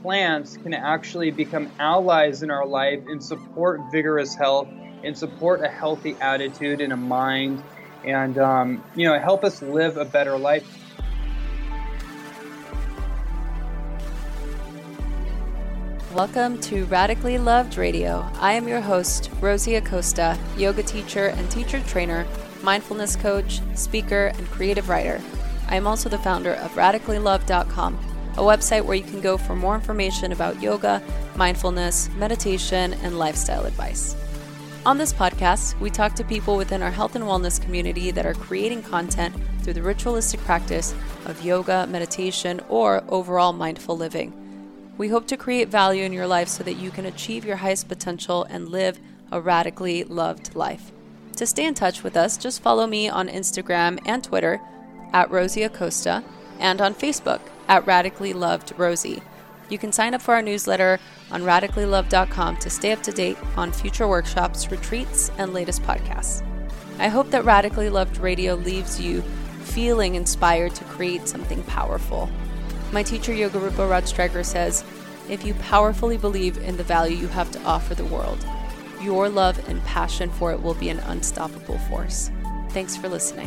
plants can actually become allies in our life and support vigorous health and support a healthy attitude and a mind and, help us live a better life. Welcome to Radically Loved Radio. I am your host, Rosie Acosta, yoga teacher and teacher trainer, mindfulness coach, speaker, and creative writer. I am also the founder of RadicallyLoved.com, a website where you can go for more information about yoga, mindfulness, meditation, and lifestyle advice. On this podcast, we talk to people within our health and wellness community that are creating content through the ritualistic practice of yoga, meditation, or overall mindful living. We hope to create value in your life so that you can achieve your highest potential and live a radically loved life. To stay in touch with us, just follow me on Instagram and Twitter at Rosie Acosta and on Facebook at Radically Loved Rosie. You can sign up for our newsletter on RadicallyLoved.com to stay up to date on future workshops, retreats, and latest podcasts. I hope that Radically Loved Radio leaves you feeling inspired to create something powerful. My teacher, Yoga Rupa Raj says, if you powerfully believe in the value you have to offer the world, your love and passion for it will be an unstoppable force. Thanks for listening.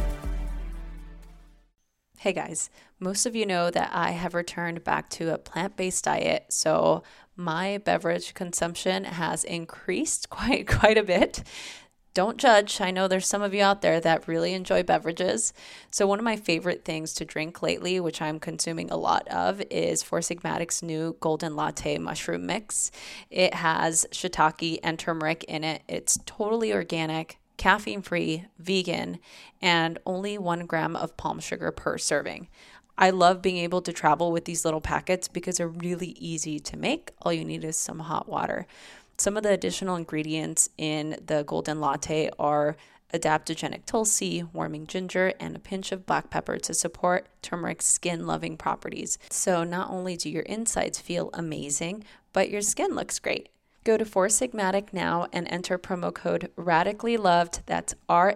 Hey guys, most of you know that I have returned back to a plant-based diet, so my beverage consumption has increased quite a bit. Don't judge. I know there's some of you out there that really enjoy beverages. So one of my favorite things to drink lately, which I'm consuming a lot of, is Four Sigmatic's new Golden Latte Mushroom Mix. It has shiitake and turmeric in it. It's totally organic, caffeine-free, vegan, and only 1 gram of palm sugar per serving. I love being able to travel with these little packets because they're really easy to make. All you need is some hot water. Some of the additional ingredients in the Golden Latte are adaptogenic tulsi, warming ginger, and a pinch of black pepper to support turmeric's skin-loving properties. So not only do your insides feel amazing, but your skin looks great. Go to Four Sigmatic now and enter promo code RadicallyLoved, that's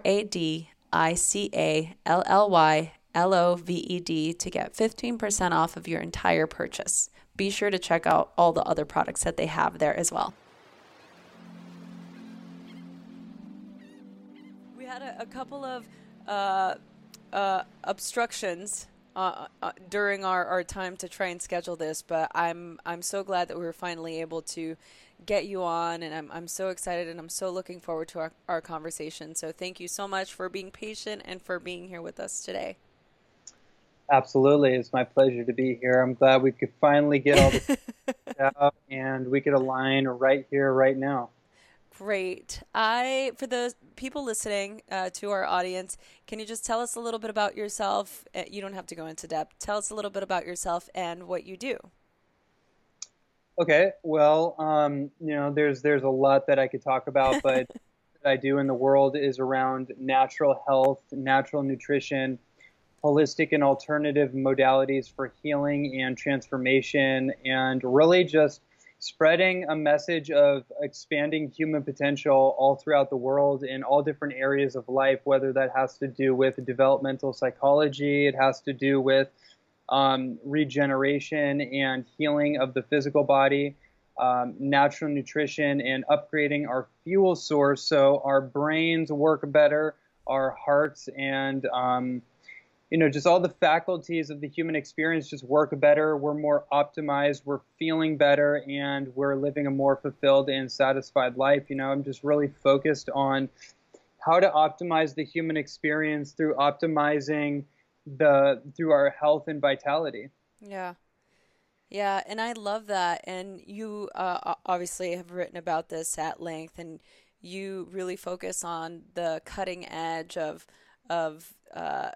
RADICALLYLOVED, to get 15% off of your entire purchase. Be sure to check out all the other products that they have there as well. We had a couple of obstructions during our time to try and schedule this, but I'm so glad that we were finally able to get you on, and I'm so excited and I'm so looking forward to our conversation. So thank you so much for being patient and for being here with us today. Absolutely. It's my pleasure to be here. I'm glad we could finally get all this out and we could align right here, right now. Great. For the people listening to our audience, can you just tell us a little bit about yourself? You don't have to go into depth. Tell us a little bit about yourself and what you do. Okay. Well, there's a lot that I could talk about, but what I do in the world is around natural health, natural nutrition, holistic and alternative modalities for healing and transformation, and really just spreading a message of expanding human potential all throughout the world in all different areas of life, whether that has to do with developmental psychology, it has to do with regeneration and healing of the physical body, natural nutrition, and upgrading our fuel source so our brains work better, our hearts, and just all the faculties of the human experience just work better. We're more optimized, we're feeling better, and we're living a more fulfilled and satisfied life. I'm just really focused on how to optimize the human experience through optimizing through our health and vitality. Yeah. Yeah, and I love that. And you obviously have written about this at length, and you really focus on the cutting edge of the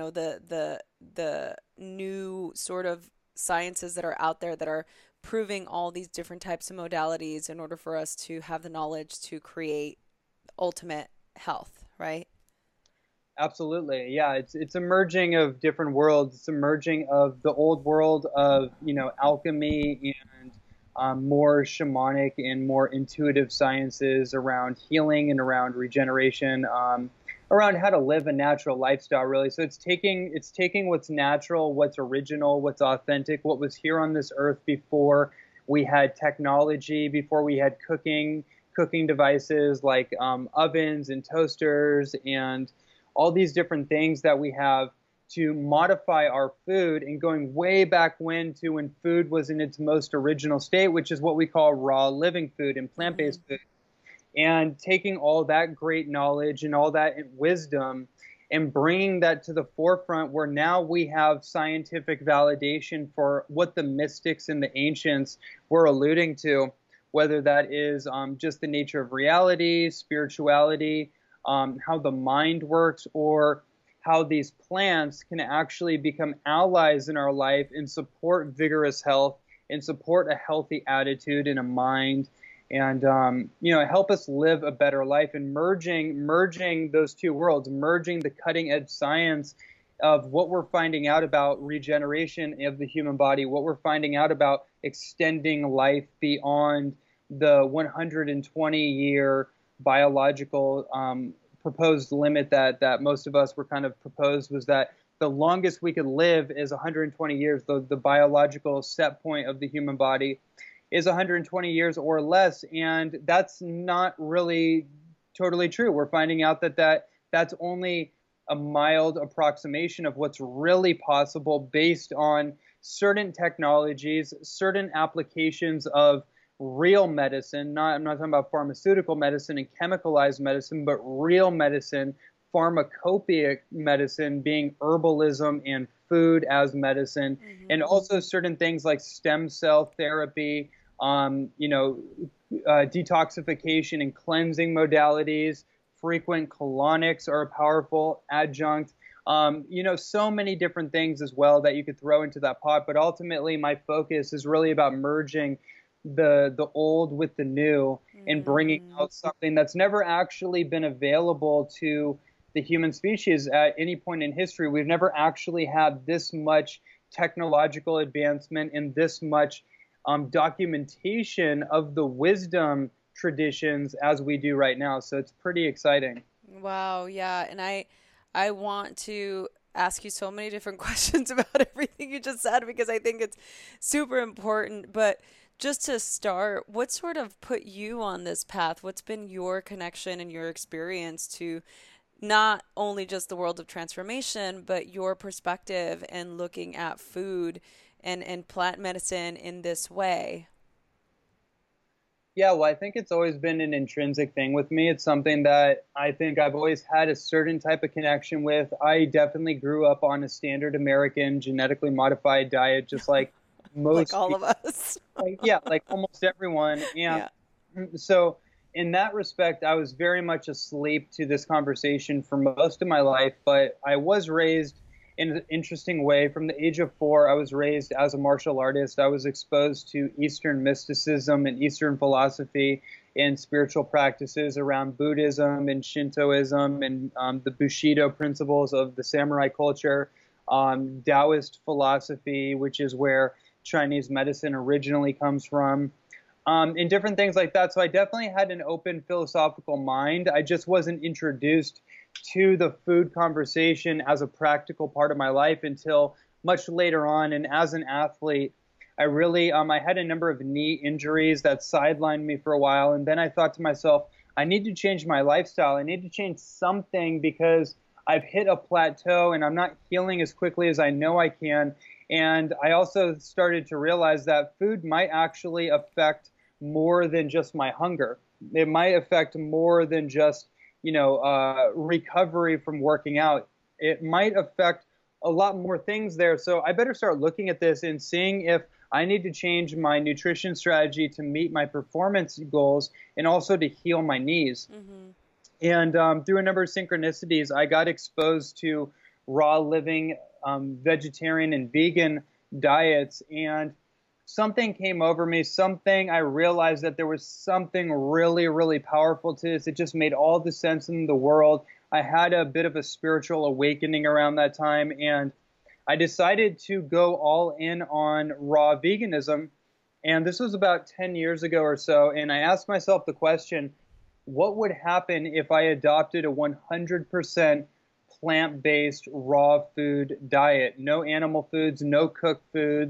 new sort of sciences that are out there that are proving all these different types of modalities in order for us to have the knowledge to create ultimate health, right? Absolutely. Yeah, it's a merging of different worlds. It's a merging of the old world of, alchemy and more shamanic and more intuitive sciences around healing and around regeneration, around how to live a natural lifestyle, really. So it's taking what's natural, what's original, what's authentic, what was here on this earth before we had technology, before we had cooking devices like ovens and toasters and all these different things that we have to modify our food, and going way back when food was in its most original state, which is what we call raw living food and plant-based food. And taking all that great knowledge and all that wisdom and bringing that to the forefront, where now we have scientific validation for what the mystics and the ancients were alluding to, whether that is just the nature of reality, spirituality, how the mind works, or how these plants can actually become allies in our life and support vigorous health and support a healthy attitude and a mind, and help us live a better life. And merging those two worlds, merging the cutting edge science of what we're finding out about regeneration of the human body, what we're finding out about extending life beyond the 120-year biological proposed limit that most of us were kind of proposed, was that the longest we could live is 120 years. The biological set point of the human body is 120 years or less, and that's not really totally true. We're finding out that's only a mild approximation of what's really possible based on certain technologies, certain applications of real medicine. I'm not talking about pharmaceutical medicine and chemicalized medicine, but real medicine, pharmacopoeic medicine, being herbalism and food as medicine, and also certain things like stem cell therapy, detoxification and cleansing modalities. Frequent colonics are a powerful adjunct. So many different things as well that you could throw into that pot. But ultimately, my focus is really about merging the old with the new and bringing out something that's never actually been available to the human species at any point in history. We've never actually had this much technological advancement and this much documentation of the wisdom traditions as we do right now. So it's pretty exciting. Wow. Yeah. And I want to ask you so many different questions about everything you just said, because I think it's super important. But just to start, what sort of put you on this path? What's been your connection and your experience to not only just the world of transformation, but your perspective and looking at food and plant medicine in this way? Yeah, well, I think it's always been an intrinsic thing with me. It's something that I think I've always had a certain type of connection with. I definitely grew up on a standard American genetically modified diet, just like most like all of us. like almost everyone. And so in that respect, I was very much asleep to this conversation for most of my life, but I was raised in an interesting way. From the age of 4, I was raised as a martial artist. I was exposed to Eastern mysticism and Eastern philosophy and spiritual practices around Buddhism and Shintoism and the Bushido principles of the samurai culture, Taoist philosophy, which is where Chinese medicine originally comes from, and different things like that. So I definitely had an open philosophical mind. I just wasn't introduced to the food conversation as a practical part of my life until much later on. And as an athlete, I really, I had a number of knee injuries that sidelined me for a while. And then I thought to myself, I need to change my lifestyle. I need to change something because I've hit a plateau and I'm not healing as quickly as I know I can. And I also started to realize that food might actually affect more than just my hunger. It might affect more than just recovery from working out. It might affect a lot more things there. So I better start looking at this and seeing if I need to change my nutrition strategy to meet my performance goals and also to heal my knees. And through a number of synchronicities, I got exposed to raw living, vegetarian and vegan diets, and something came over me, I realized that there was something really, really powerful to this. It just made all the sense in the world. I had a bit of a spiritual awakening around that time, and I decided to go all in on raw veganism. And this was about 10 years ago or so. And I asked myself the question, what would happen if I adopted a 100% plant-based raw food diet? No animal foods, no cooked foods,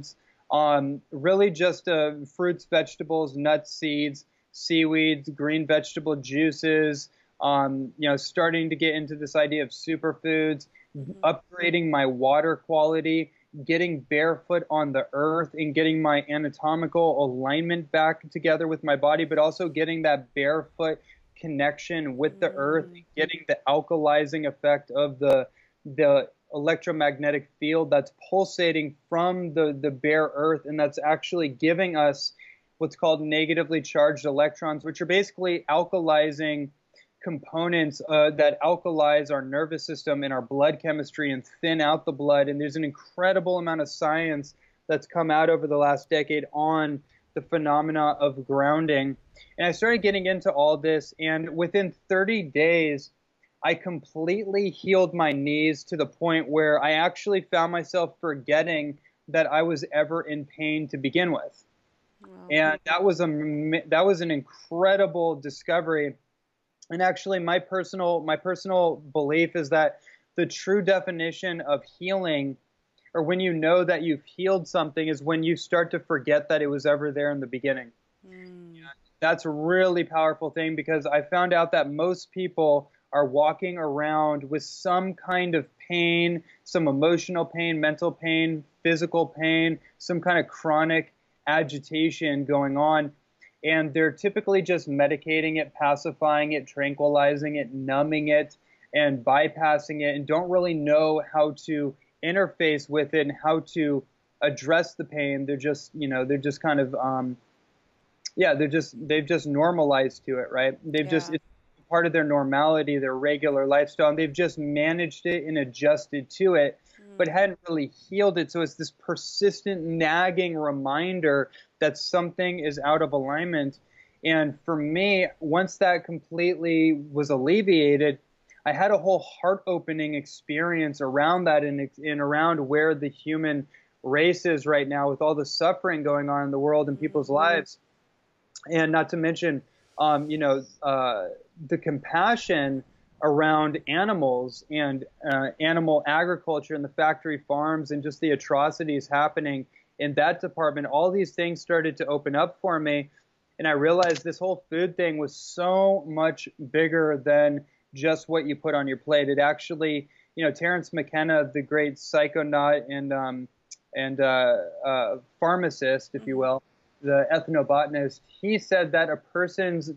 Really just fruits, vegetables, nuts, seeds, seaweeds, green vegetable juices, starting to get into this idea of superfoods, upgrading my water quality, getting barefoot on the earth and getting my anatomical alignment back together with my body, but also getting that barefoot connection with the earth, getting the alkalizing effect of the electromagnetic field that's pulsating from the bare earth, and that's actually giving us what's called negatively charged electrons, which are basically alkalizing components that alkalize our nervous system and our blood chemistry and thin out the blood. And there's an incredible amount of science that's come out over the last decade on the phenomena of grounding. And I started getting into all this, and within 30 days, I completely healed my knees to the point where I actually found myself forgetting that I was ever in pain to begin with. Wow. And that was an incredible discovery. And actually, my personal belief is that the true definition of healing, or when you know that you've healed something, is when you start to forget that it was ever there in the beginning. That's a really powerful thing, because I found out that most people are walking around with some kind of pain, some emotional pain, mental pain, physical pain, some kind of chronic agitation going on. And they're typically just medicating it, pacifying it, tranquilizing it, numbing it, and bypassing it, and don't really know how to interface with it and how to address the pain. They're just, they're just kind of, they've just normalized to it, right? It's part of their normality, their regular lifestyle, and they've just managed it and adjusted to it, but hadn't really healed it. So it's this persistent nagging reminder that something is out of alignment. And for me, once that completely was alleviated, I had a whole heart-opening experience around that and around where the human race is right now with all the suffering going on in the world and people's lives. And not to mention, the compassion around animals and animal agriculture and the factory farms and just the atrocities happening in that department. All these things started to open up for me, and I realized this whole food thing was so much bigger than just what you put on your plate. It actually, Terence McKenna, the great psychonaut and pharmacist, if you will, the ethnobotanist, he said that a person's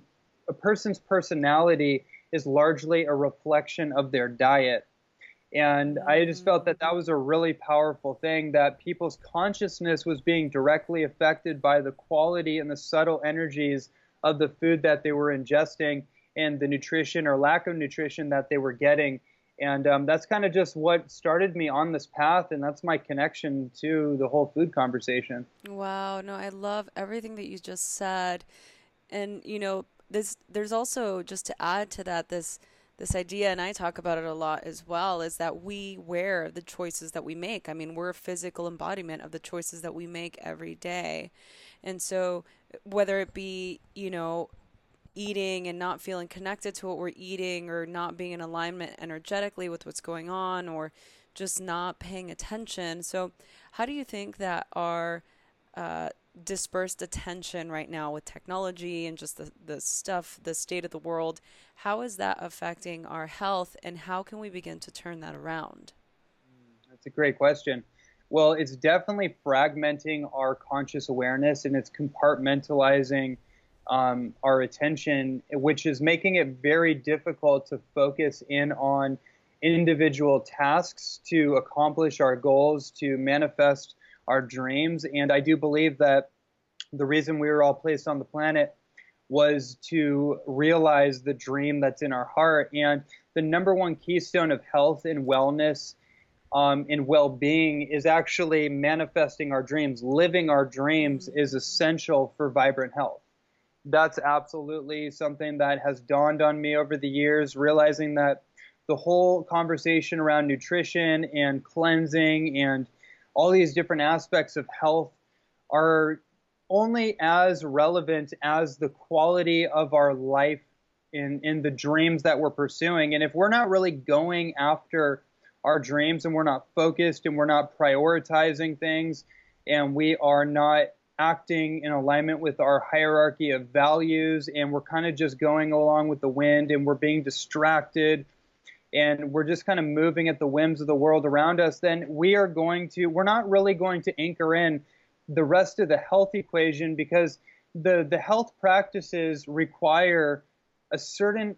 personality is largely a reflection of their diet. And I just felt that was a really powerful thing, that people's consciousness was being directly affected by the quality and the subtle energies of the food that they were ingesting and the nutrition or lack of nutrition that they were getting. And that's kind of just what started me on this path, and that's my connection to the whole food conversation. Wow. No, I love everything that you just said. And, there's also, just to add to that, this idea, and I talk about it a lot as well, is that we wear the choices that we make. I mean, we're a physical embodiment of the choices that we make every day. And so whether it be, eating and not feeling connected to what we're eating, or not being in alignment energetically with what's going on, or just not paying attention. So how do you think that our dispersed attention right now with technology and just the state of the world, how is that affecting our health, and how can we begin to turn that around? That's a great question. Well, it's definitely fragmenting our conscious awareness, and it's compartmentalizing our attention, which is making it very difficult to focus in on individual tasks to accomplish our goals, to manifest our dreams. And I do believe that the reason we were all placed on the planet was to realize the dream that's in our heart. And the number one keystone of health and wellness and well-being is actually manifesting our dreams. Living our dreams is essential for vibrant health. That's absolutely something that has dawned on me over the years, realizing that the whole conversation around nutrition and cleansing and all these different aspects of health are only as relevant as the quality of our life in the dreams that we're pursuing. And if we're not really going after our dreams, and we're not focused, and we're not prioritizing things, and we are not acting in alignment with our hierarchy of values, and we're kind of just going along with the wind, and we're being distracted, and we're just kind of moving at the whims of the world around us, then we're not really going to anchor in the rest of the health equation, because the health practices require a certain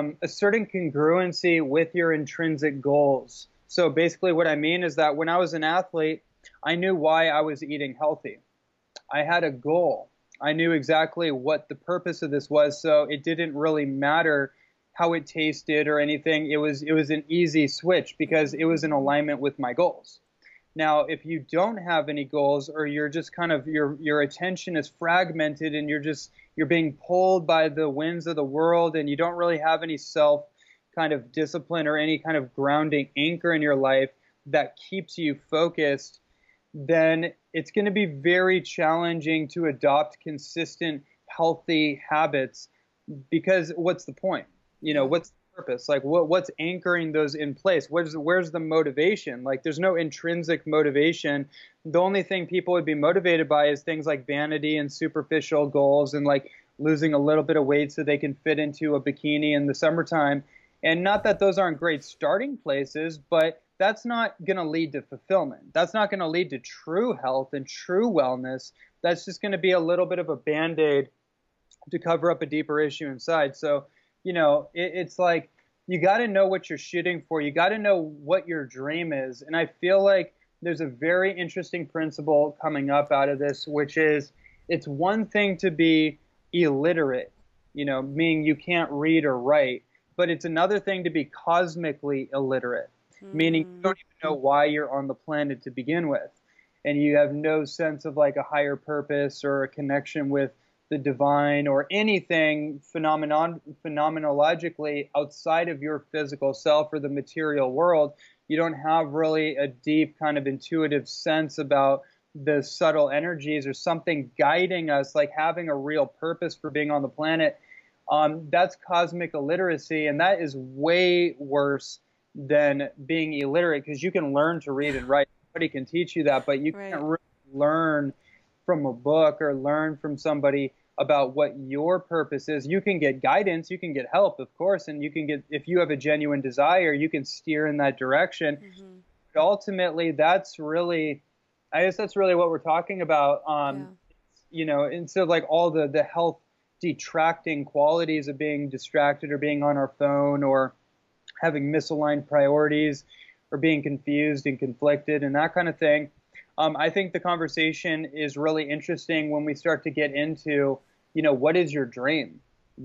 congruency with your intrinsic goals. So basically what I mean is that when I was an athlete, I knew why I was eating healthy. I had a goal. I knew exactly what the purpose of this was, so it didn't really matter how it tasted or anything. It was an easy switch because it was in alignment with my goals. Now, if you don't have any goals, or you're just kind of your attention is fragmented, and you're being pulled by the winds of the world, and you don't really have any self kind of discipline or any kind of grounding anchor in your life that keeps you focused, then it's going to be very challenging to adopt consistent, healthy habits, because what's the point? What's the purpose? Like, what's anchoring those in place? Where's the motivation? Like, there's no intrinsic motivation. The only thing people would be motivated by is things like vanity and superficial goals, and like losing a little bit of weight so they can fit into a bikini in the summertime. And not that those aren't great starting places, but that's not going to lead to fulfillment. That's not going to lead to true health and true wellness. That's just going to be a little bit of a Band-Aid to cover up a deeper issue inside. So, it's like, you got to know what you're shooting for. You got to know what your dream is. And I feel like there's a very interesting principle coming up out of this, which is, it's one thing to be illiterate, meaning you can't read or write, but it's another thing to be cosmically illiterate, meaning you don't even know why you're on the planet to begin with. And you have no sense of like a higher purpose or a connection with the divine or anything phenomenologically outside of your physical self or the material world. You don't have really a deep kind of intuitive sense about the subtle energies or something guiding us, like having a real purpose for being on the planet. That's cosmic illiteracy, and that is way worse than being illiterate, because you can learn to read and write. Somebody can teach you that, but you can't really learn from a book or learn from somebody about what your purpose is. You can get guidance, you can get help, of course, and you can get, if you have a genuine desire, you can steer in that direction. But ultimately, that's really what we're talking about. Instead of like all the health detracting qualities of being distracted or being on our phone or having misaligned priorities or being confused and conflicted and that kind of thing. I think the conversation is really interesting when we start to get into, what is your dream?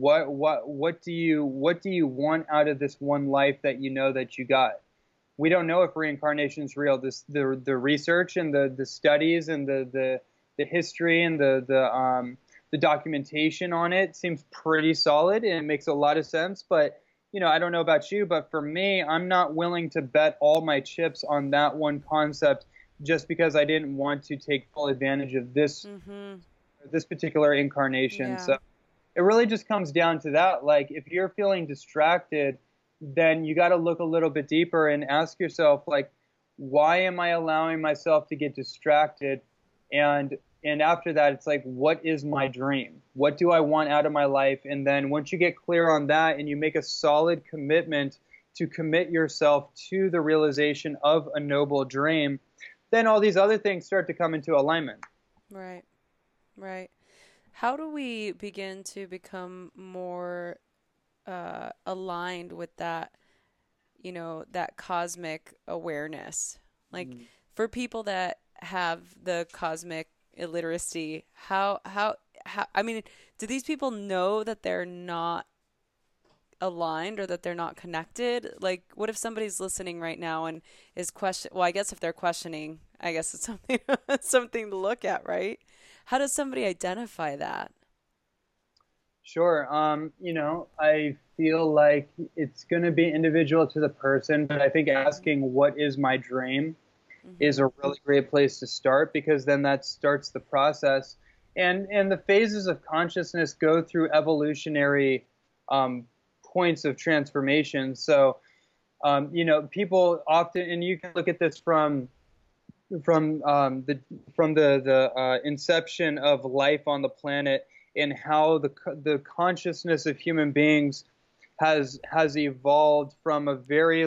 What do you want out of this one life that that you got? We don't know if reincarnation is real. The research and the studies and the history and the documentation on it seems pretty solid, and it makes a lot of sense. But I don't know about you, but for me, I'm not willing to bet all my chips on that one concept, just because I didn't want to take full advantage of this particular incarnation. So it really just comes down to that. Like, if you're feeling distracted, then you got to look a little bit deeper and ask yourself, like, why am I allowing myself to get distracted? And after that, it's like, what is my dream? What do I want out of my life? And then once you get clear on that and you make a solid commitment to commit yourself to the realization of a noble dream, then all these other things start to come into alignment. Right. How do we begin to become more aligned with that, that cosmic awareness? Like, for people that have the cosmic illiteracy, how I mean, do these people know that they're not aligned or that they're not connected? Like, what if somebody's listening right now and is I guess if they're questioning, I guess it's something to look at, right? How does somebody identify that? Sure. I feel like it's going to be individual to the person, but I think asking what is my dream is a really great place to start, because then that starts the process. And the phases of consciousness go through evolutionary points of transformation. So, people often, and you can look at this from the inception of life on the planet, and how the consciousness of human beings has evolved from a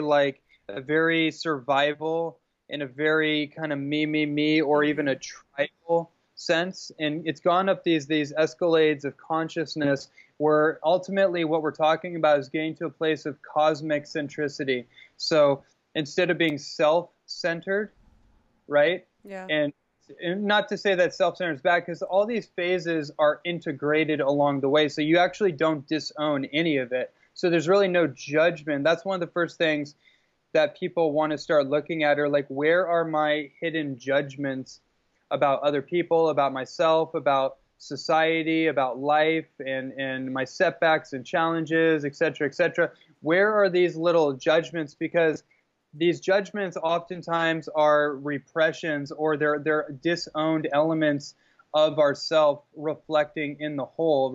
very survival and a very kind of me, or even a tribal sense, and it's gone up these escalades of consciousness, where ultimately what we're talking about is getting to a place of cosmic centricity. So instead of being self-centered, right? Yeah. And not to say that self-centered is bad, because all these phases are integrated along the way, so you actually don't disown any of it. So there's really no judgment. That's one of the first things that people want to start looking at, are like, where are my hidden judgments about other people, about myself, about society, about life, and my setbacks and challenges, et cetera, et cetera. Where are these little judgments? Because these judgments oftentimes are repressions, or they're disowned elements of ourself, reflecting in the whole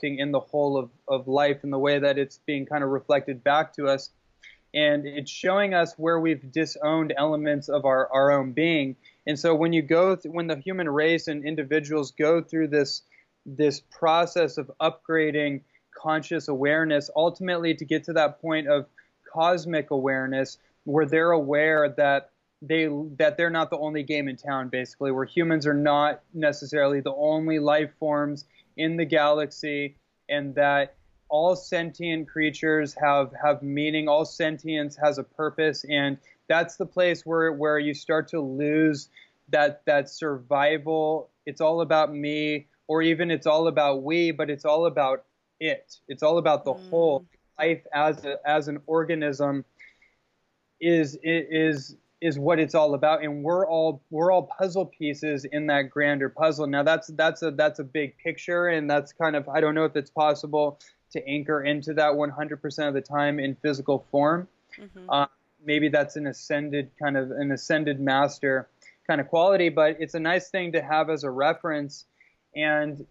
of life, and the way that it's being kind of reflected back to us. And it's showing us where we've disowned elements of our own being. And so when when the human race and individuals go through this process of upgrading conscious awareness, ultimately to get to that point of cosmic awareness, where they're aware that they're not the only game in town, basically, where humans are not necessarily the only life forms in the galaxy, and that all sentient creatures have meaning, all sentience has a purpose, and that's the place where you start to lose that survival, it's all about me, or even it's all about we, but it's all about it. It's all about the whole. Life as an organism is what it's all about, and we're all puzzle pieces in that grander puzzle. Now that's a big picture, and that's kind of, I don't know if it's possible to anchor into that 100% of the time in physical form. Maybe that's an ascended master kind of quality, but it's a nice thing to have as a reference. And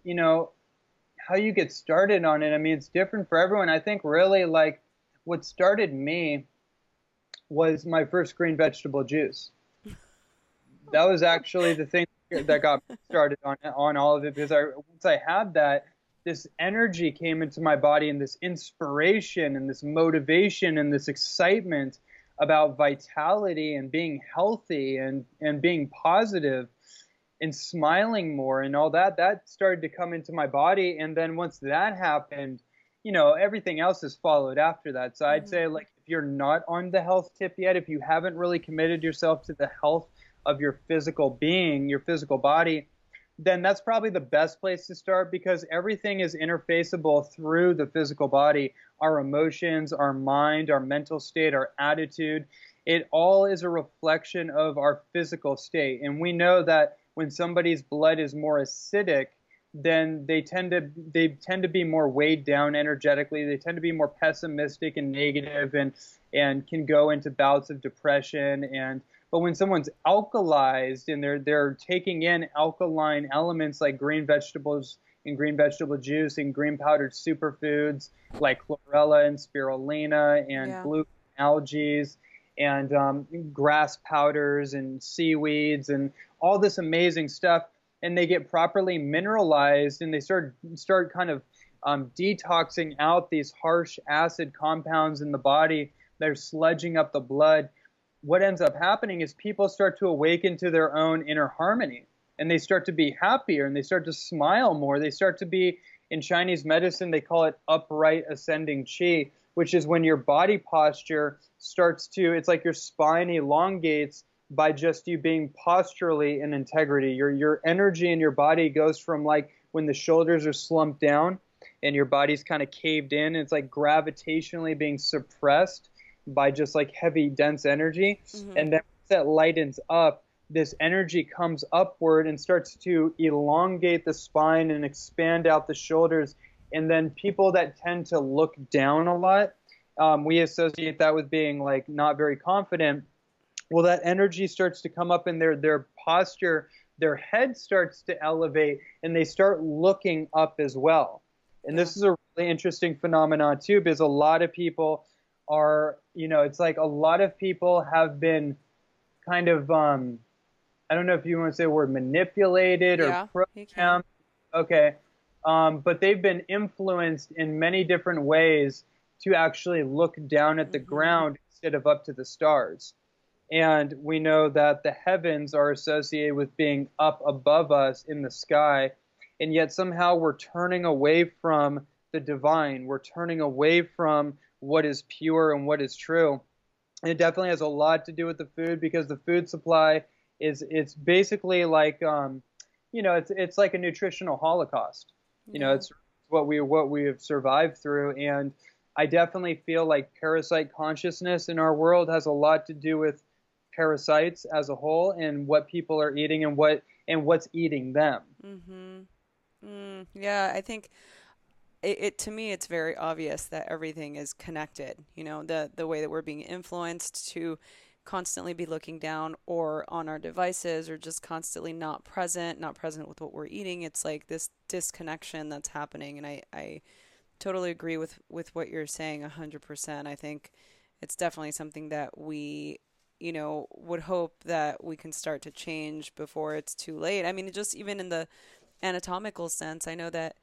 how you get started on it, I mean, it's different for everyone. I think really, like, what started me was my first green vegetable juice. That was actually the thing that got me started on all of it, because once I had that, this energy came into my body, and this inspiration and this motivation and this excitement about vitality and being healthy and being positive and smiling more, and all that started to come into my body. And then once that happened, everything else has followed after that. So I'd say, like, if you're not on the health tip yet, if you haven't really committed yourself to the health of your physical being, your physical body, then that's probably the best place to start, because everything is interfaceable through the physical body. Our emotions, our mind, our mental state, our attitude, it all is a reflection of our physical state. And we know that when somebody's blood is more acidic, then they tend to be more weighed down energetically. They tend to be more pessimistic and negative, and can go into bouts of depression. But when someone's alkalized and they're taking in alkaline elements like green vegetables and green vegetable juice and green powdered superfoods like chlorella and spirulina and blue algae and grass powders and seaweeds and all this amazing stuff, and they get properly mineralized, and they start kind of detoxing out these harsh acid compounds in the body that are sludging up the blood. What ends up happening is people start to awaken to their own inner harmony, and they start to be happier, and they start to smile more. They start to be, in Chinese medicine, they call it upright ascending qi, which is when your body posture starts to, it's like your spine elongates by just you being posturally in integrity. Your energy in your body goes from, like, when the shoulders are slumped down and your body's kind of caved in, it's like gravitationally being suppressed by just like heavy, dense energy. And then once that lightens up, this energy comes upward and starts to elongate the spine and expand out the shoulders. And then people that tend to look down a lot, we associate that with being, like, not very confident. Well, that energy starts to come up in their posture, their head starts to elevate, and they start looking up as well. And this is a really interesting phenomenon too, because a lot of people are, it's like a lot of people have been kind of, I don't know if you want to say the word manipulated or Yeah, you can. programmed. Okay. But they've been influenced in many different ways to actually look down at the Mm-hmm. ground instead of up to the stars. And we know that the heavens are associated with being up above us in the sky. And yet somehow we're turning away from the divine. We're turning away from what is pure and what is true. And it definitely has a lot to do with the food because the food supply is it's basically like it's like a nutritional holocaust. Yeah. It's what we have survived through, and I definitely feel like parasite consciousness in our world has a lot to do with parasites as a whole and what people are eating and what's eating them. Mm-hmm. Yeah, I think to me it's very obvious that everything is connected. The way that we're being influenced to constantly be looking down or on our devices or just constantly not present with what we're eating. It's like this disconnection that's happening, and I totally agree with what you're saying 100%. I think it's definitely something that we would hope that we can start to change before it's too late. I mean, just even in the anatomical sense, I know that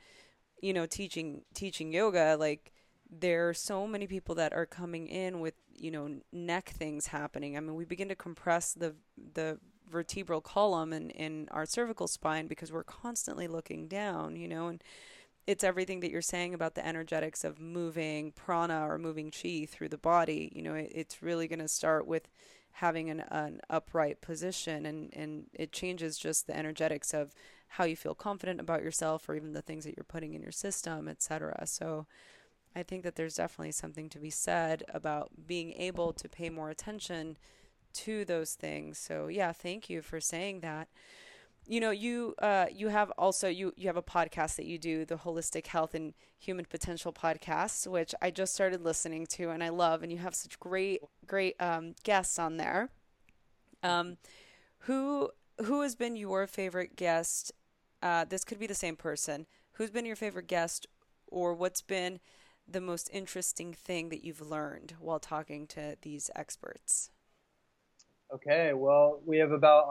teaching yoga, like there are so many people that are coming in with neck things happening. I mean, we begin to compress the vertebral column in our cervical spine because we're constantly looking down, and it's everything that you're saying about the energetics of moving prana or moving chi through the body. It's really going to start with having an upright position, and it changes just the energetics of how you feel confident about yourself or even the things that you're putting in your system, etc. So I think that there's definitely something to be said about being able to pay more attention to those things. So yeah, thank you for saying that. You have also you have a podcast that you do, the Holistic Health and Human Potential podcast, which I just started listening to and I love, and you have such great guests on there. Um, who who has been your favorite guest? This could be the same person. Who's been your favorite guest, or what's been the most interesting thing that you've learned while talking to these experts? Okay, well, we have about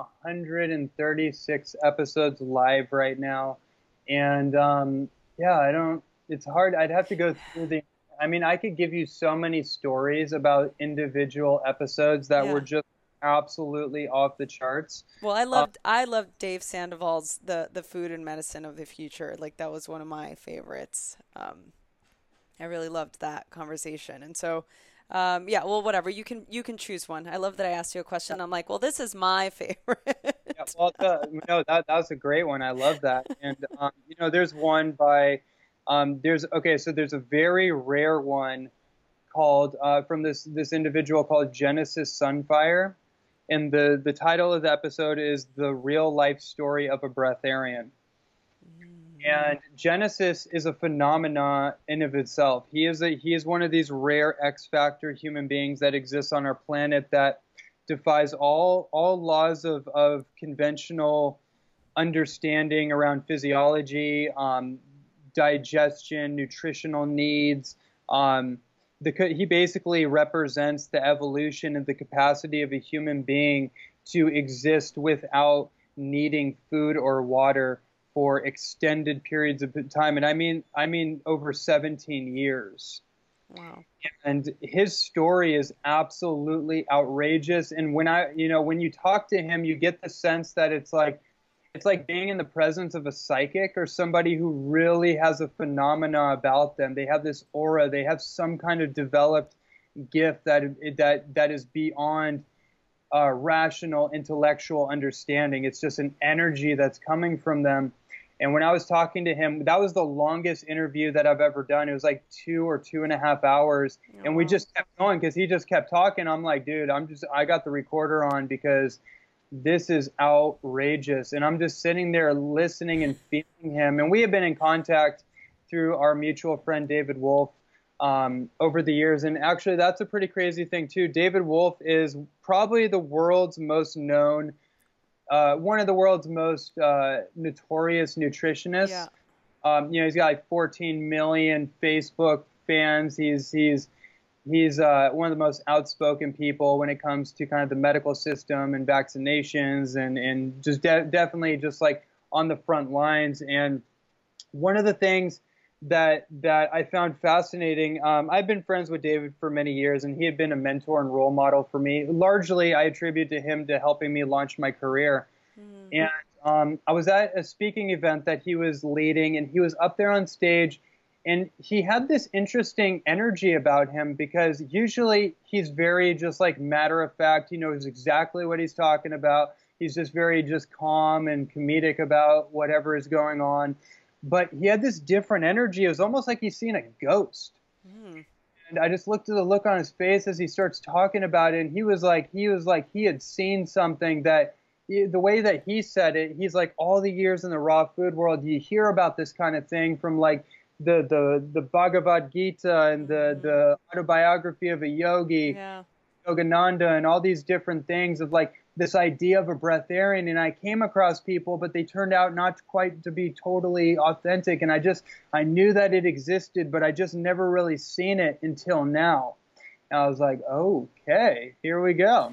136 episodes live right now, and yeah, I don't. It's hard. I'd have to go through the. I mean, I could give you so many stories about individual episodes that were Yeah. just absolutely off the charts. Well, I Um, loved I loved Dave Sandoval's the food and medicine of the future. Like that was one of my favorites. I really loved that conversation. And so yeah, well whatever. You can choose one. I love that I asked you a question. I'm like, well, this is my yeah, favorite. well, no, that was a great one. I love that. And there's one by there's a very rare one called from this individual called Genesis Sunfire, and the title of the episode is The Real Life Story of a Breatharian. Mm, And Genesis is a phenomena in of itself. He is one of these rare X factor human beings that exists on our planet that defies all laws of conventional understanding around physiology, digestion, nutritional needs. Um, he basically represents the evolution and the capacity of a human being to exist without needing food or water for extended periods of time, and I mean over 17 years. wow. And his story is absolutely outrageous. And when you talk to him, you get the sense that it's like being in the presence of a psychic or somebody who really has a phenomena about them. They have this aura. They have some kind of developed gift that is beyond rational intellectual understanding. It's just an energy that's coming from them. And when I was talking to him, that was the longest interview that I've ever done. It was like 2 or 2.5 hours, Oh and we wow. just kept going because he just kept talking. I'm like, dude, I got the recorder on because this is outrageous. And I'm just sitting there listening and feeling him. And we have been in contact through our mutual friend, David Wolf, over the years. And actually, that's a pretty crazy thing, too. David Wolf is probably the world's most known, one of the world's most notorious nutritionists. Yeah. He's got like 14 million Facebook fans. He's He's one of the most outspoken people when it comes to kind of the medical system and vaccinations, and just definitely just like on the front lines. And one of the things that I found fascinating, I've been friends with David for many years, and he had been a mentor and role model for me. Largely, I attribute to him to helping me launch my career. And I was at a speaking event that he was leading, and he was up there on stage. And he had this interesting energy about him, because usually he's very just like matter of fact. He knows exactly what he's talking about. He's just very just calm and comedic about whatever is going on. But he had this different energy. It was almost like he's seen a ghost. And I just looked at the look on his face as he starts talking about it. And he was like he had seen something that, the way that he said it, he's like, all the years in the raw food world, you hear about this kind of thing from like the Bhagavad Gita and the autobiography of a yogi, Yogananda, and all these different things of like this idea of a breatharian. And I came across people, but they turned out not quite to be totally authentic. And I knew that it existed, but I just never really seen it until now. And I was like, okay, here we go.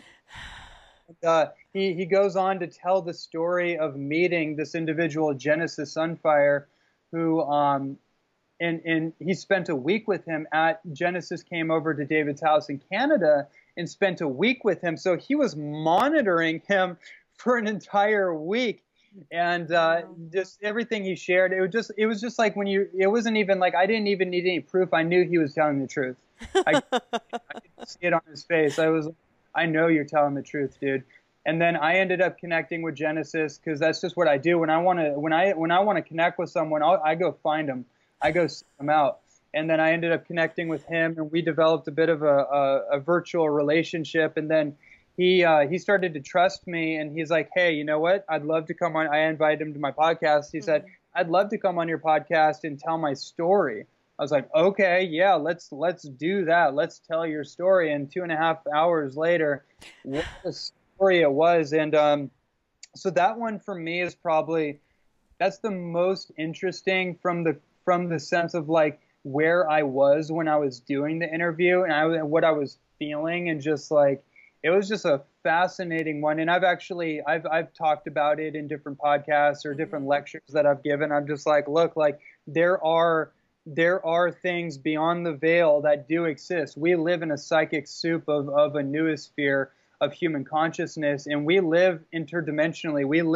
He goes on to tell the story of meeting this individual, Genesis Sunfire, who and he spent a week with him Genesis came over to David's house in Canada and spent a week with him. So he was monitoring him for an entire week. And just everything he shared, it was just like it wasn't even like, I didn't even need any proof. I knew he was telling the truth. I could see it on his face. I know you're telling the truth, dude. And then I ended up connecting with Genesis, because that's just what I do. When I want to connect with someone, I go find them. I go seek them out. And then I ended up connecting with him, and we developed a bit of a virtual relationship. And then he started to trust me, and he's like, hey, you know what? I'd love to come on. I invited him to my podcast. He said, I'd love to come on your podcast and tell my story. I was like, okay, yeah, let's do that. Let's tell your story. And 2.5 hours later, what a story it was. And so that one for me is that's the most interesting from the sense of like where I was when I was doing the interview and what I was feeling, and just like, it was just a fascinating one. And I've talked about it in different podcasts or different lectures that I've given. I'm just like, look, like there are things beyond the veil that do exist. We live in a psychic soup of a noosphere of human consciousness, and we live interdimensionally. We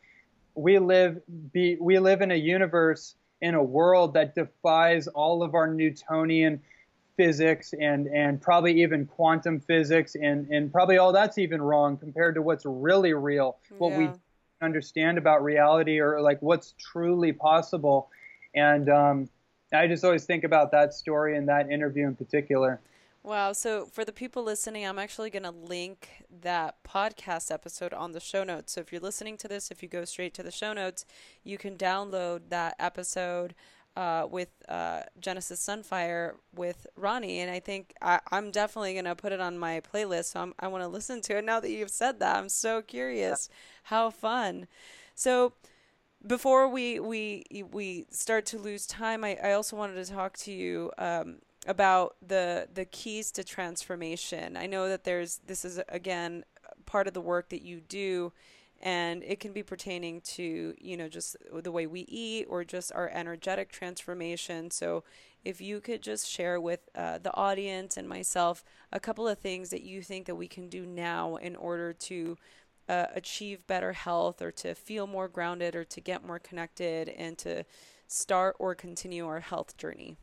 live in a universe, in a world that defies all of our Newtonian physics and probably even quantum physics, and probably all that's even wrong compared to what's really real, what we understand about reality, or like what's truly possible. And I just always think about that story and that interview in particular. Wow. So for the people listening, I'm actually going to link that podcast episode on the show notes. So if you're listening to this, if you go straight to the show notes, you can download that episode with Genesis Sunfire with Ronnie. And I think I'm definitely going to put it on my playlist. So I want to listen to it now that you've said that. I'm so curious. How fun. So before we start to lose time, I also wanted to talk to you about the keys to transformation. I know that this is again part of the work that you do, and it can be pertaining to, just the way we eat or just our energetic transformation. So if you could just share with the audience and myself a couple of things that you think that we can do now in order to achieve better health, or to feel more grounded, or to get more connected, and to start or continue our health journey.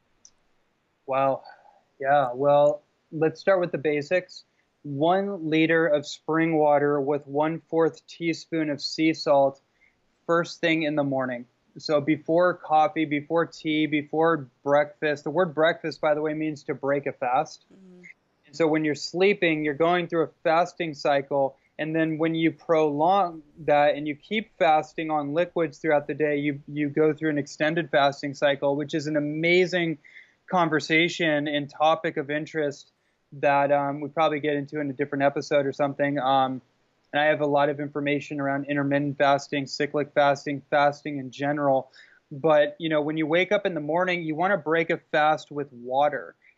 Wow. Yeah. Well, let's start with the basics. 1 liter of spring water with 1/4 teaspoon of sea salt first thing in the morning. So before coffee, before tea, before breakfast. The word breakfast, by the way, means to break a fast. And so when you're sleeping, you're going through a fasting cycle. And then when you prolong that and you keep fasting on liquids throughout the day, you go through an extended fasting cycle, which is an amazing conversation and topic of interest that we probably get into in a different episode or something. And I have a lot of information around intermittent fasting, cyclic fasting, fasting in general. But, when you wake up in the morning, you want to break a fast with water.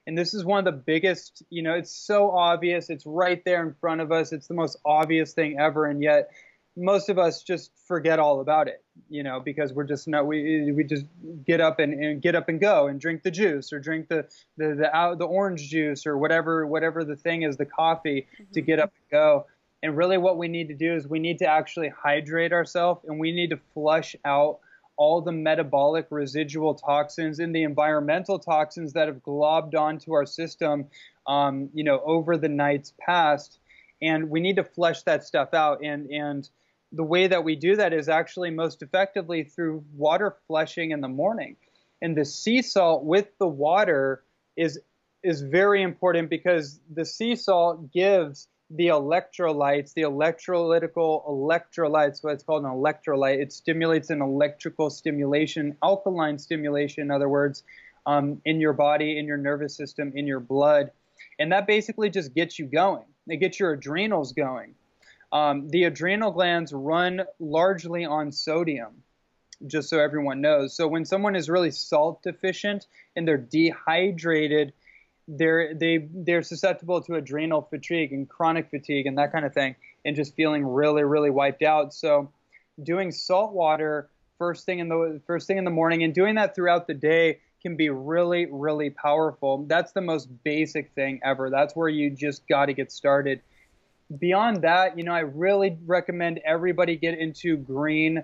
And this is one of the biggest, it's so obvious. It's right there in front of us. It's the most obvious thing ever. And yet most of us just forget all about it, because we're just not, we just get up and get up and go and drink the juice or drink the orange juice or whatever the thing is, the coffee, to get up and go. And really what we need to do is we need to actually hydrate ourselves, and we need to flush out all the metabolic residual toxins and the environmental toxins that have globbed onto our system, over the nights past. And we need to flush that stuff out. And the way that we do that is actually most effectively through water flushing in the morning. And the sea salt with the water is very important, because the sea salt gives the electrolytes, the electrolytical electrolytes, what it's called an electrolyte. It stimulates an electrical stimulation, alkaline stimulation, in other words, in your body, in your nervous system, in your blood. And that basically just gets you going. It gets your adrenals going. The adrenal glands run largely on sodium, just so everyone knows. So when someone is really salt deficient and they're dehydrated, they're susceptible to adrenal fatigue and chronic fatigue and that kind of thing, and just feeling really, really wiped out. So doing salt water first thing in the morning, and doing that throughout the day, can be really, really powerful. That's the most basic thing ever. That's where you just got to get started. Beyond that, I really recommend everybody get into green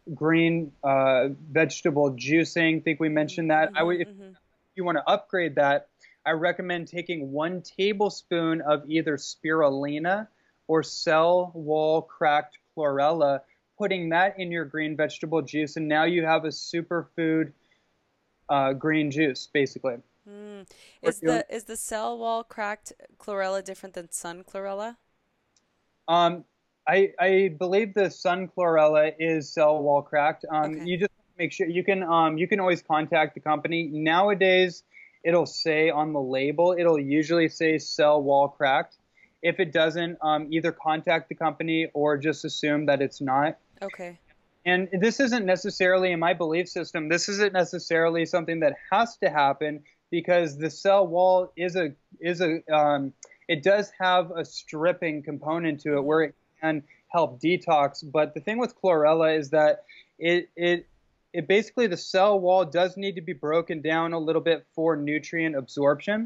vegetable juicing. I think we mentioned that. If you want to upgrade that, I recommend taking 1 tablespoon of either spirulina or cell wall cracked chlorella, putting that in your green vegetable juice, and now you have a superfood green juice, basically. Is the cell wall cracked chlorella different than sun chlorella? I believe the sun chlorella is cell wall cracked. Okay. You just make sure you can always contact the company. Nowadays, it'll say on the label, it'll usually say cell wall cracked. If it doesn't, either contact the company or just assume that it's not. Okay. And this isn't necessarily, in my belief system, this isn't necessarily something that has to happen, because the cell wall it does have a stripping component to it where it can help detox. But the thing with chlorella is that it basically, the cell wall does need to be broken down a little bit for nutrient absorption.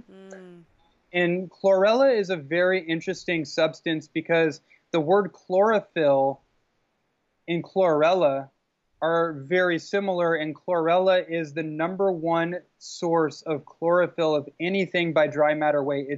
And chlorella is a very interesting substance, because the word chlorophyll and chlorella are very similar, and chlorella is the #1 source of chlorophyll of anything by dry matter weight.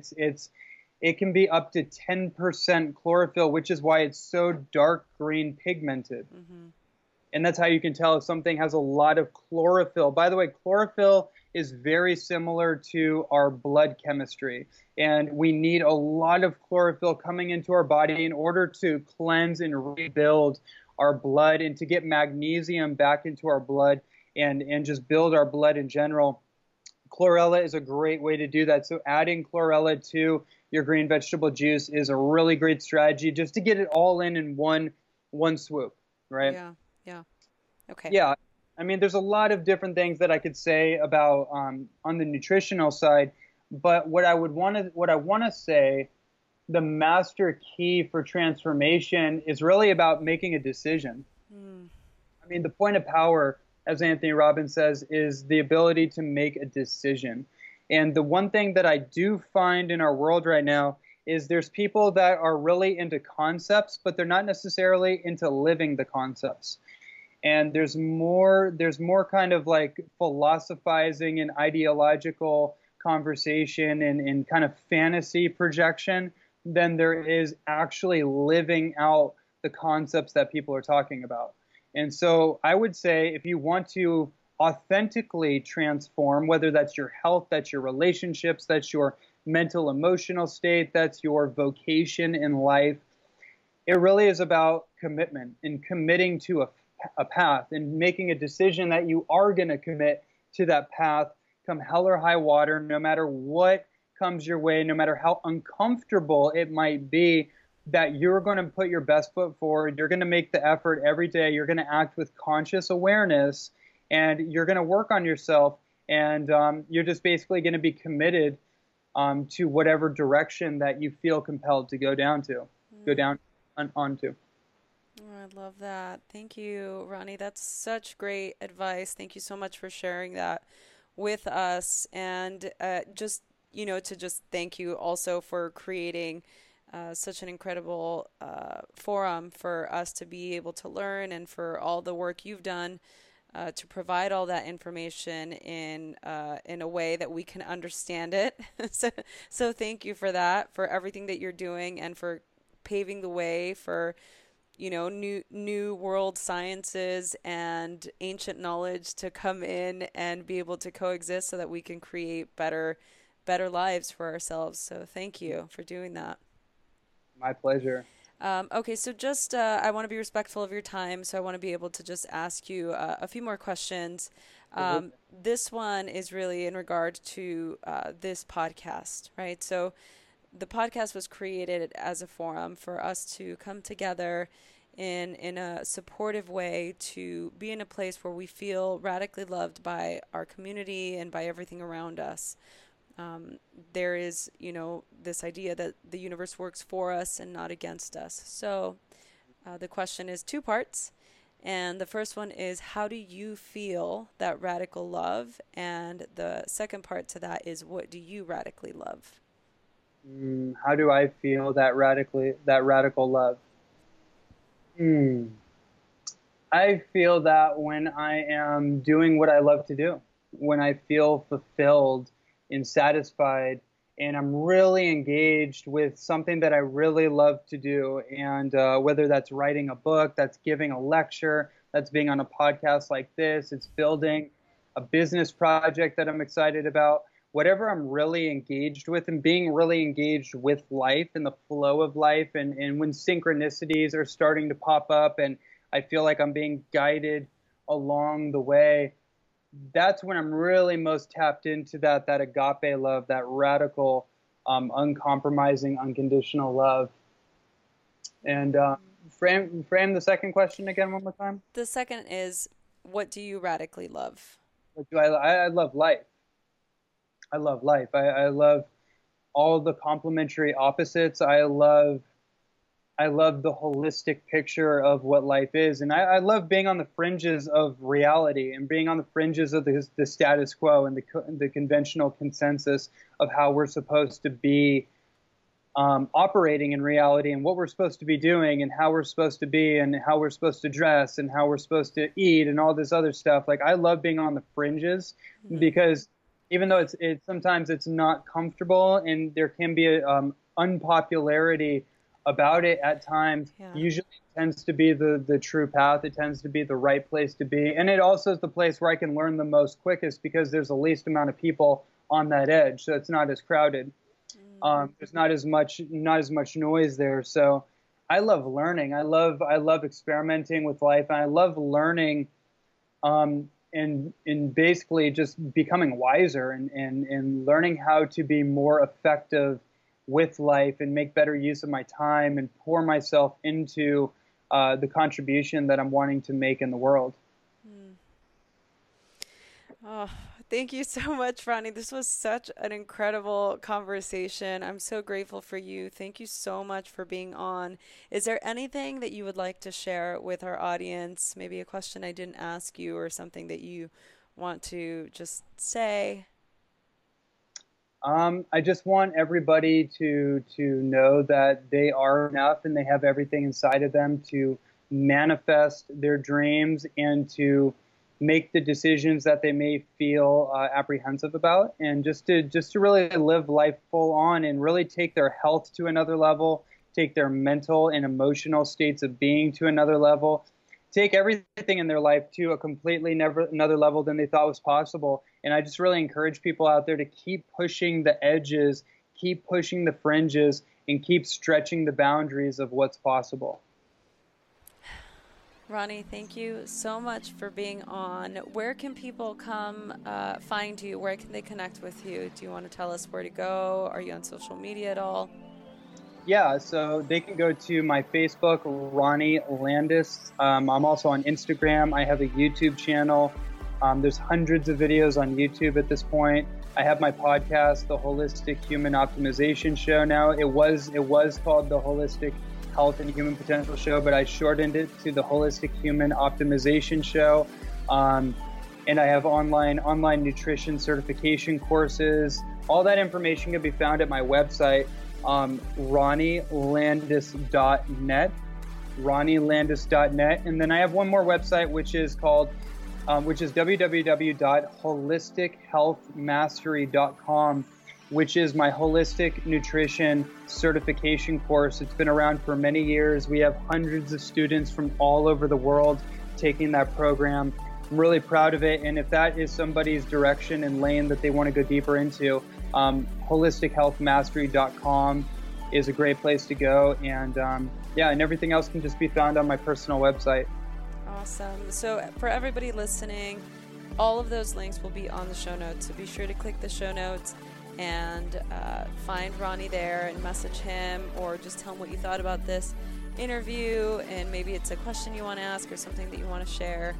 It can be up to 10% chlorophyll, which is why it's so dark green pigmented. And that's how you can tell if something has a lot of chlorophyll. By the way, chlorophyll is very similar to our blood chemistry. And we need a lot of chlorophyll coming into our body in order to cleanse and rebuild our blood, and to get magnesium back into our blood, and just build our blood in general. Chlorella is a great way to do that. So adding chlorella to your green vegetable juice is a really great strategy, just to get it all in one swoop, right? Yeah. Okay. Yeah. I mean, there's a lot of different things that I could say about on the nutritional side, but what I want to say, the master key for transformation is really about making a decision. I mean, the point of power, as Anthony Robbins says, is the ability to make a decision. And the one thing that I do find in our world right now is there's people that are really into concepts, but they're not necessarily into living the concepts. And there's more kind of like philosophizing and ideological conversation and kind of fantasy projection than there is actually living out the concepts that people are talking about. And so I would say, if you want to authentically transform, whether that's your health, that's your relationships, that's your mental, emotional state, that's your vocation in life, it really is about commitment and committing to a path, and making a decision that you are going to commit to that path come hell or high water, no matter what comes your way, no matter how uncomfortable it might be, that you're going to put your best foot forward. You're going to make the effort every day. You're going to act with conscious awareness, and you're going to work on yourself, and you're just basically going to be committed to whatever direction that you feel compelled to go down onto. Oh, I love that. Thank you, Ronnie. That's such great advice. Thank you so much for sharing that with us. And to just thank you also for creating such an incredible forum for us to be able to learn, and for all the work you've done to provide all that information in a way that we can understand it. So thank you for that, for everything that you're doing, and for paving the way for new world sciences and ancient knowledge to come in and be able to coexist so that we can create better lives for ourselves. So thank you for doing that. My pleasure. Okay, so just I want to be respectful of your time, so I want to be able to just ask you a few more questions. This one is really in regard to this podcast, right? So the podcast was created as a forum for us to come together in a supportive way, to be in a place where we feel radically loved by our community and by everything around us. There is, this idea that the universe works for us and not against us. So the question is two parts. And the first one is, how do you feel that radical love? And the second part to that is, what do you radically love? How do I feel that radical love? I feel that when I am doing what I love to do, when I feel fulfilled and satisfied, and I'm really engaged with something that I really love to do, and whether that's writing a book, that's giving a lecture, that's being on a podcast like this, it's building a business project that I'm excited about, whatever I'm really engaged with, and being really engaged with life and the flow of life, and when synchronicities are starting to pop up and I feel like I'm being guided along the way, that's when I'm really most tapped into that agape love, that radical, uncompromising, unconditional love. And frame the second question again one more time. The second is, what do you radically love? What do I love life. I love life. I love all the complementary opposites. I love the holistic picture of what life is. And I love being on the fringes of reality and being on the fringes of the status quo and the conventional consensus of how we're supposed to be operating in reality, and what we're supposed to be doing, and how we're supposed to be, and how we're supposed to dress, and how we're supposed to eat, and all this other stuff. Like, I love being on the fringes, because even though it's sometimes it's not comfortable, and there can be a unpopularity about it at times, usually it tends to be the true path. It tends to be the right place to be. And it also is the place where I can learn the most quickest, because there's the least amount of people on that edge. So it's not as crowded. There's not as much noise there. So I love learning. I love experimenting with life. And I love learning, and basically just becoming wiser and learning how to be more effective with life and make better use of my time and pour myself into the contribution that I'm wanting to make in the world. Oh, thank you so much, Ronnie. This was such an incredible conversation. I'm so grateful for you. Thank you so much for being on. Is there anything that you would like to share with our audience? Maybe a question I didn't ask you, or something that you want to just say? I just want everybody to know that they are enough, and they have everything inside of them to manifest their dreams and to make the decisions that they may feel apprehensive about, and just to really live life full on and really take their health to another level, take their mental and emotional states of being to another level, take everything in their life to a completely another level than they thought was possible. And I just really encourage people out there to keep pushing the edges, keep pushing the fringes, and keep stretching the boundaries of what's possible. Ronnie, thank you so much for being on. Where can people come find you? Where can they connect with you? Do you want to tell us where to go? Are you on social media at all? Yeah, so they can go to my Facebook, Ronnie Landis. I'm also on Instagram. I have a YouTube channel. There's hundreds of videos on YouTube at this point. I have my podcast, the Holistic Human Optimization Show now. It was called the Holistic Health and Human Potential Show, but I shortened it to the Holistic Human Optimization Show. And I have online nutrition certification courses. All that information can be found at my website, ronnielandis.net, ronnielandis.net. And then I have one more website, which is www.holistichealthmastery.com, which is my holistic nutrition certification course. It's been around for many years. We have hundreds of students from all over the world taking that program. I'm really proud of it. And if that is somebody's direction and lane that they want to go deeper into, holistichealthmastery.com is a great place to go. And and everything else can just be found on my personal website. Awesome. So for everybody listening, all of those links will be on the show notes. So be sure to click the show notes and find Ronnie there and message him, or just tell him what you thought about this interview, and maybe it's a question you want to ask or something that you want to share.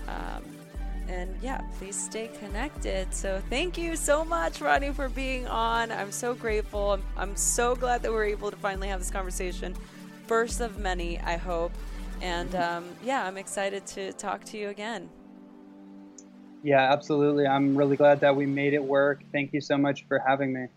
Please stay connected. So thank you so much, Ronnie, for being on. I'm so grateful. I'm so glad that we're able to finally have this conversation. First of many, I hope. And I'm excited to talk to you again. Yeah, absolutely. I'm really glad that we made it work. Thank you so much for having me.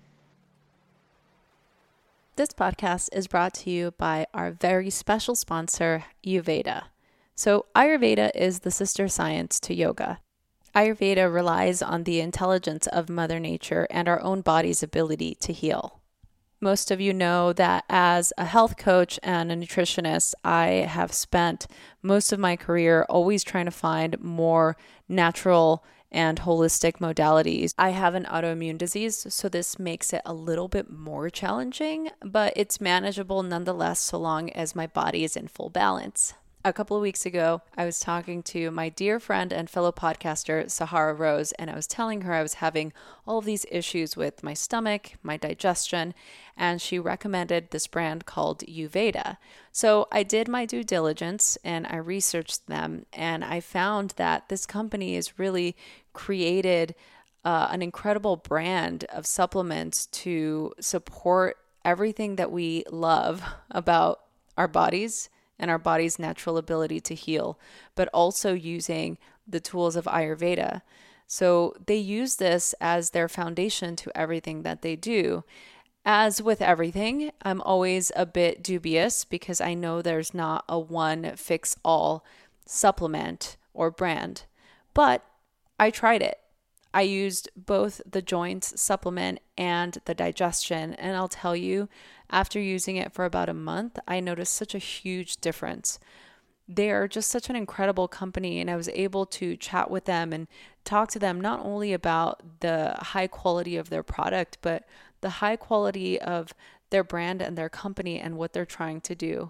This podcast is brought to you by our very special sponsor, Ayurveda. So Ayurveda is the sister science to yoga. Ayurveda relies on the intelligence of Mother Nature and our own body's ability to heal. Most of you know that as a health coach and a nutritionist, I have spent most of my career always trying to find more natural and holistic modalities. I have an autoimmune disease, so this makes it a little bit more challenging, but it's manageable nonetheless so long as my body is in full balance. A couple of weeks ago, I was talking to my dear friend and fellow podcaster, Sahara Rose, and I was telling her I was having all of these issues with my stomach, my digestion, and she recommended this brand called Ayurveda. So I did my due diligence and I researched them, and I found that this company has really created an incredible brand of supplements to support everything that we love about our bodies and our body's natural ability to heal, but also using the tools of Ayurveda. So they use this as their foundation to everything that they do. As with everything, I'm always a bit dubious because I know there's not a one-fix-all supplement or brand, but I tried it. I used both the joints supplement and the digestion, and I'll tell you, after using it for about a month, I noticed such a huge difference. They are just such an incredible company, and I was able to chat with them and talk to them not only about the high quality of their product, but the high quality of their brand and their company and what they're trying to do.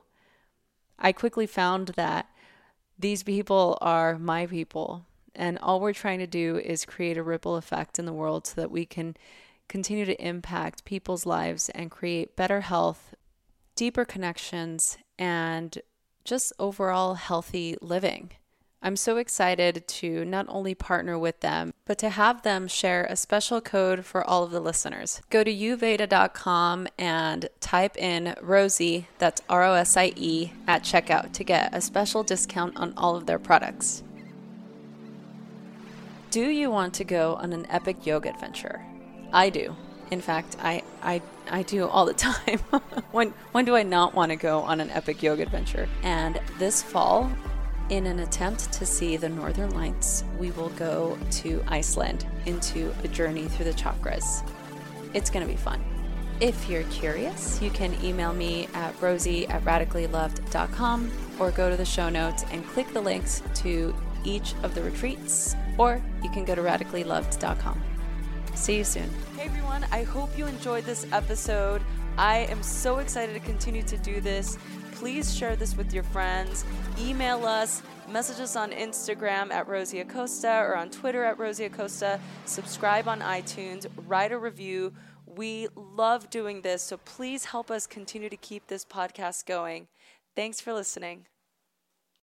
I quickly found that these people are my people. And all we're trying to do is create a ripple effect in the world so that we can continue to impact people's lives and create better health, deeper connections, and just overall healthy living. I'm so excited to not only partner with them, but to have them share a special code for all of the listeners. Go to Ayurveda.com and type in Rosie, that's ROSIE, at checkout to get a special discount on all of their products. Do you want to go on an epic yoga adventure? I do. In fact, I do all the time. When do I not want to go on an epic yoga adventure? And this fall, in an attempt to see the Northern Lights, we will go to Iceland into a journey through the chakras. It's going to be fun. If you're curious, you can email me at rosie@radicallyloved.com or go to the show notes and click the links to each of the retreats, or you can go to radicallyloved.com. See you soon. Hey everyone, I hope you enjoyed this episode. I am so excited to continue to do this. Please share this with your friends. Email us, message us on Instagram at Rosie Acosta or on Twitter at Rosie Acosta. Subscribe on iTunes, write a review. We love doing this, so please help us continue to keep this podcast going. Thanks for listening.